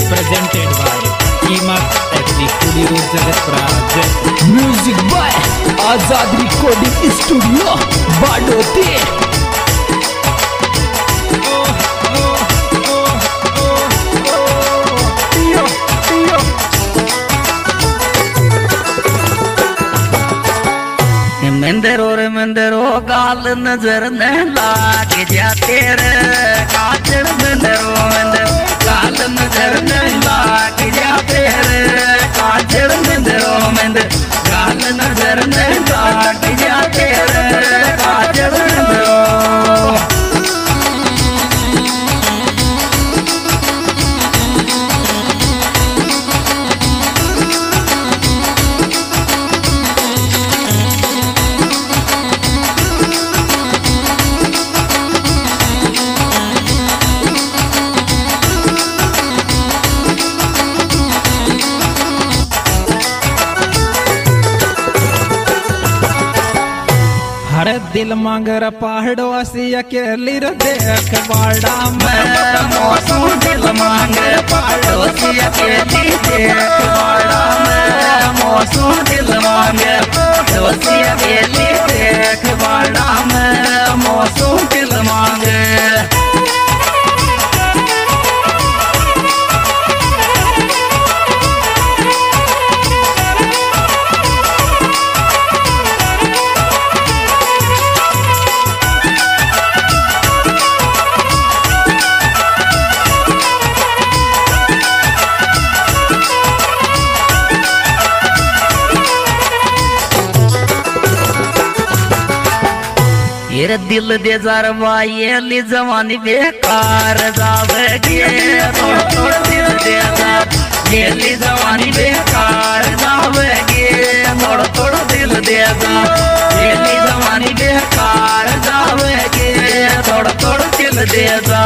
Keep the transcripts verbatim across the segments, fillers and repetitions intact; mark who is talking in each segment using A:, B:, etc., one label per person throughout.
A: presented by Emax Technic Studio Jagatra.
B: Music by Azad Recording Studio Badote.
C: मंदिर और मंदिरो गाल नजर न लाग जाते रे काजल मंदिरो मंदिर गाल नजर न लाग जाते रे काजल मंदिरो मंदिर गाल नजर न लाग जाते रे काजल मंदिरो
A: दिल मांगर पहाड़ो असी अकेली रे देख बाड़ा में
C: मौसम दिल मांगर पहाड़ो असी अकेली देख बाड़ा में मौसम दिल मांगर पहाड़ो असी अकेली देख बाड़ा में मौसम दिल मांगर ये दिल दे जरवा ये ली जवानी बेकार जावेगी थोड़ा थोड़ा दिल दे जा ये ली जवानी बेकार जावेगी थोड़ा थोड़ा दिल दे जा ये ली जवानी बेकार जावेगी थोड़ा थोड़ा दिल दे जा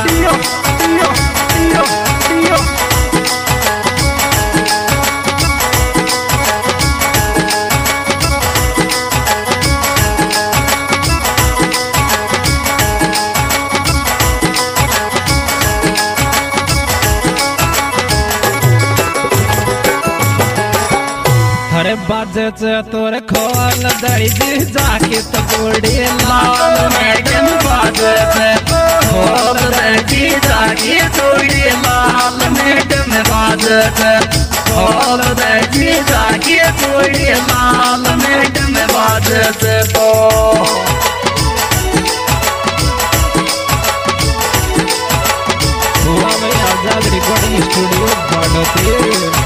A: बाजे तोर खोल दड़ी दी जाके तो गोड़ी लाल
C: मैडम बाजे खोल दड़ी जाके गोड़ी लाल मैडम बाजे खोल दड़ी जाके गोड़ी लाल मैडम बाजे तो
A: Azad recording studio Badoti.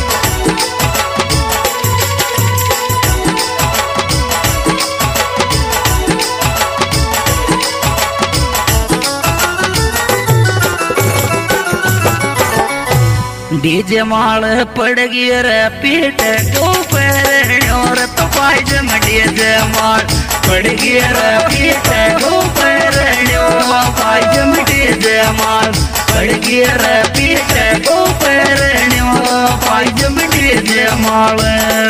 C: DJ माल पड़ गई रे पीठ को पैर और तो पायजम डीजे माल पड़ गई रे पीठ को पैर और पायजम डीजे माल पड़ गई रे पीठ को पैर और पायजम डीजे माल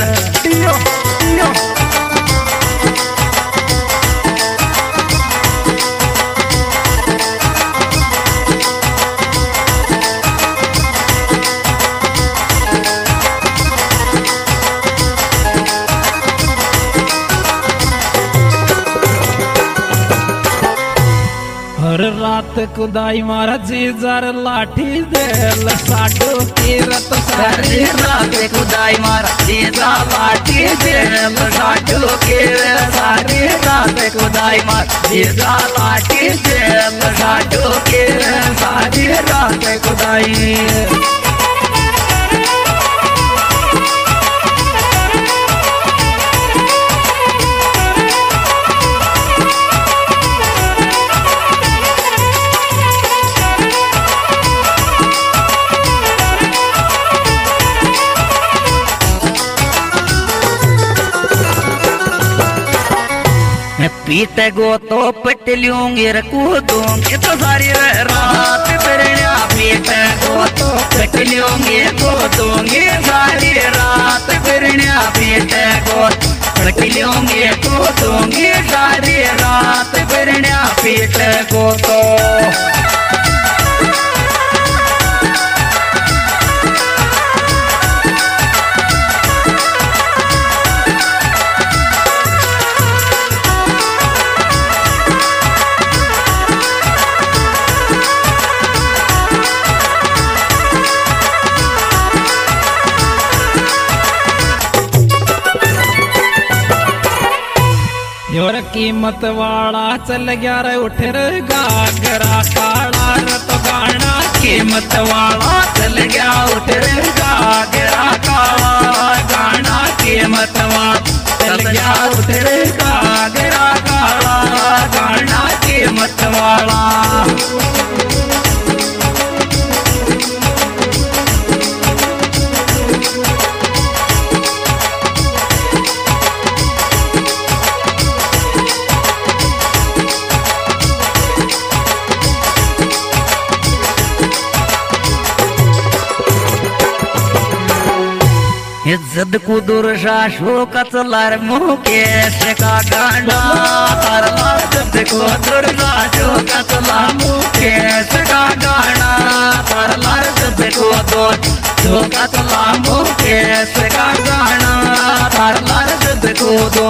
A: रात कुदाई मारा जीजार लाठी देल साडो कीरत
C: सारी रात कुदाई मारा जीजार लाठी देल साडो कीरत सारी रात कुदाई मारा जीजार लाठी देल साडो कीरत सारी रात कुदाई पीते गो तो पटलियोंगे रकूदोंगे तो सारी रात बिरना पीते गो तो पटलियोंगे को दोंगे सारी रात बिरना पीते गो पटलियोंगे को दोंगे सारी रात बिरना पीते गो तो
A: कीमत वाला चल गया रे उठ रे गागरा काला रे तो गाना
C: कीमत वाला चल गया उठ रे गागरा काला गाना कीमत वाला चल गया उठ रे गागरा काला गाना कीमत वाला। इज्जत को दुर्शा शोकत लार मुकेश का गाना तारला इज्जत को दुर्शा शोकत लार मुकेश का गाना तारला इज्जत को दो शोकत लार मुकेश का गाना तारला इज्जत को दो।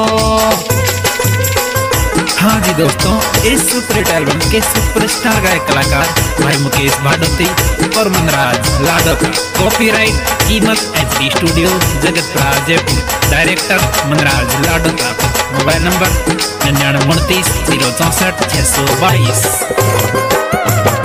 B: हाँ जी दोस्तों, इस सुपरहिट एल्बम के सुपरस्टार गायक कलाकार भाई मुकेश भाडोती और मनराज लाडो का कॉपीराइट कीमत HD studio Jagatpura Jaipur. Director Manraj Lado का। मोबाइल नंबर निन्यानवे उनतीस जीरो चौसठ छह सौ बाईस।